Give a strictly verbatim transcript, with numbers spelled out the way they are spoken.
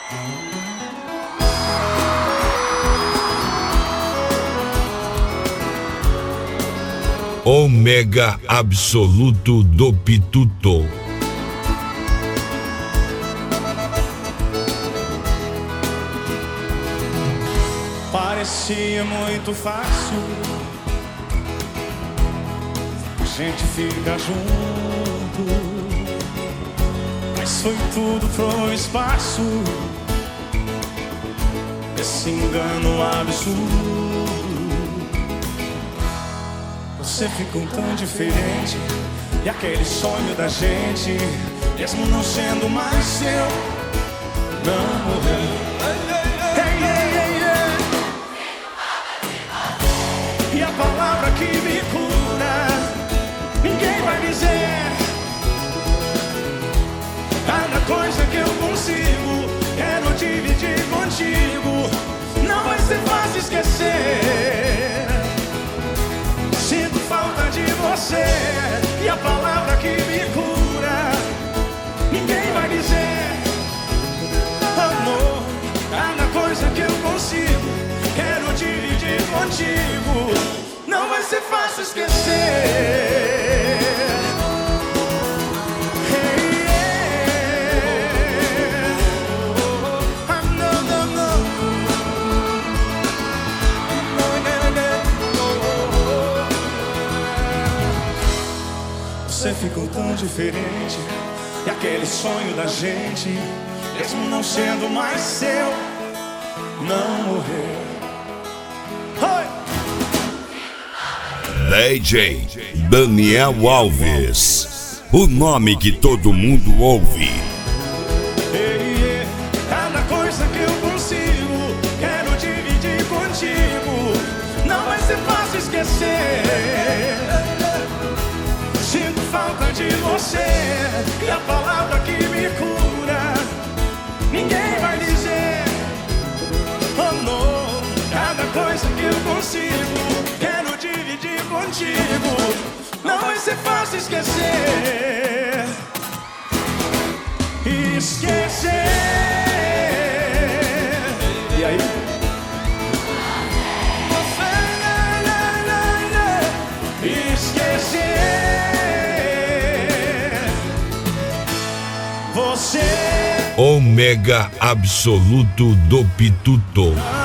Ômega absoluto do Pituto. Parecia muito fácil, a gente fica junto, mas foi tudo pro espaço, esse engano absurdo. Você ficou tão diferente, e aquele sonho da gente, mesmo não sendo mais seu, não morreu. Hey, hey, hey, hey. E a palavra que me cura, ninguém vai dizer. Cada coisa que eu consigo, quero dividir contigo. Não vai ser fácil esquecer. Sinto falta de você, e a palavra que me cura, ninguém vai dizer. Amor, cada coisa que eu consigo, quero dividir contigo. Não vai ser fácil esquecer. Hey, yeah. Ah, não, não, não. Você ficou tão diferente, e aquele sonho da gente, mesmo não sendo mais seu, não morreu. D J Daniel Alves, o nome que todo mundo ouve. Hey, yeah. Cada coisa que eu consigo, quero dividir contigo. Não vai ser fácil esquecer. Sinto falta de você, e a palavra que me cura, ninguém vai dizer. Oh, não. Cada coisa que eu consigo, quero dividir contigo. Não vai ser fácil esquecer. Esquecer. E aí? Esquecer. Você. Ômega absoluto do Pituto.